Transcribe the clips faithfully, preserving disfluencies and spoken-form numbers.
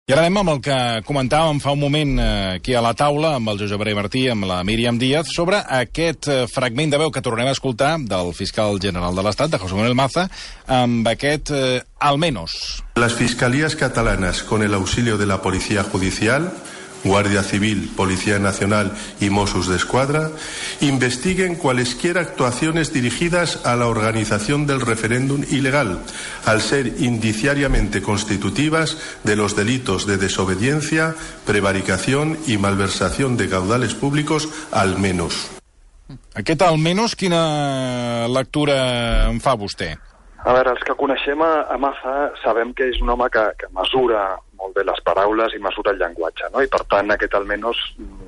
I ara anem amb el que comentàvem fa un moment aquí a la taula, amb el Josep Maria Martí, amb la Míriam Díaz, sobre aquest fragment de veu que tornem a escoltar del fiscal general de l'Estat, de José Manuel Maza, amb aquest eh, al menos. Las fiscalías catalanas, con el auxilio de la Policía Judicial, Guardia Civil, Policía Nacional y Mossos d'Esquadra, investiguen cualesquiera actuaciones dirigidas a la organización del referéndum ilegal, al ser indiciariamente constitutivas de los delitos de desobediencia, prevaricación y malversación de caudales públicos, al menos. Aquest al menos, quina lectura en fa vostè? A veure, els que coneixem a, a Maza sabem que és un home que, que mesura molt bé les paraules i mesura el llenguatge, no? I per tant aquest almenys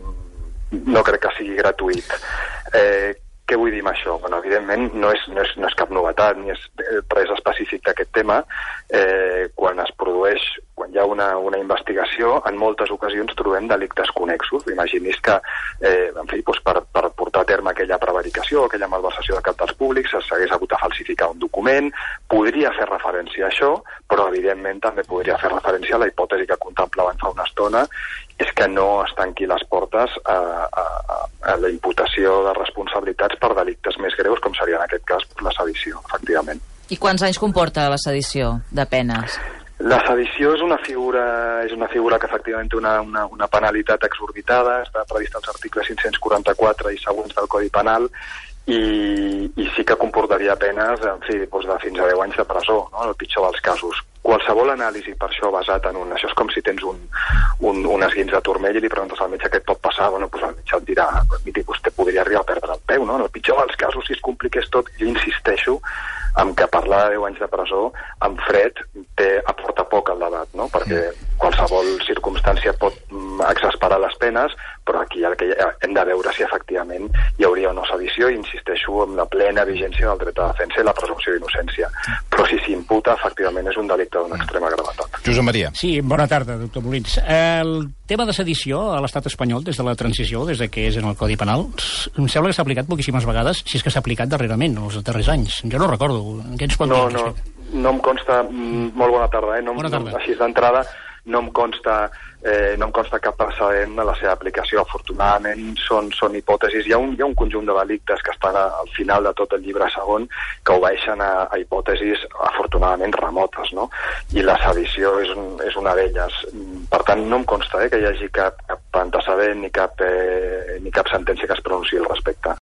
no crec que sigui gratuït. Eh, què vull dir amb això? Bueno, evidentment no és, no és, no és cap novetat ni és res específic d'aquest tema. Eh, quan es produeix, quan hi ha una, una investigació, en moltes ocasions trobem delictes connexos. Imagini's que eh, en fi, doncs per, per portar a terme aquella prevaricació, aquella malversació de capitals públics, s'hagués hagut de falsificar un document, podria fer referència a això, però evidentment també podria fer referència a la hipòtesi que contemplaven fa una estona, és que no es tanqui les portes a, a, a la imputació de responsabilitats per delictes més greus, com seria en aquest cas la sedició, efectivament. I quants anys comporta la sedició de penes? La sedició és una figura, és una figura que efectivament té una, una, una penalitat exorbitada, està prevista als articles cinc-cents quaranta-quatre i següents del Codi Penal, i, i sí que comportaria penes en fi, doncs de fins a deu anys de presó, no? En el pitjor dels casos. Qualsevol anàlisi per això basat en un... Això és com si tens un, un, un esguins de turmell i li preguntes al metge què et pot passar, bueno, doncs el metge et dirà, miri, vostè podria arribar a perdre el peu, no? En el pitjor dels casos, si es compliqués tot, jo insisteixo en que parlar de deu anys de presó en fred té, aporta poc al debat, no? Perquè qualsevol circumstància pot exasperar les penes, però aquí el que hem de veure si efectivament hi hauria o no sedició, i insisteixo en la plena vigència del dret de defensa i la presumpció d'innocència. Però si s'imputa, efectivament és un delicte d'una extrema gravetat. Josep Maria. Sí, bona tarda, doctor Molins. El tema de sedició a l'estat espanyol, des de la transició, des de que és en el Codi Penal, em sembla que s'ha aplicat poquíssimes vegades, si és que s'ha aplicat darrerament, els darrers anys. Jo no recordo. Què ens pot dir? No, no, no em consta... Molt bona tarda, eh? No, bona tarda. No, així d'entrada, no em consta... Eh, no em consta cap precedent de la seva aplicació. Afortunadament són, són hipòtesis. Hi ha, un, hi ha un conjunt de delictes que estan a, al final de tot el llibre segon que obeeixen a, a hipòtesis afortunadament remotes, no? I la sedició és, un, és una d'elles. Per tant, no em consta eh, que hi hagi cap, cap antecedent ni cap, eh, ni cap sentència que es pronunciï al respecte.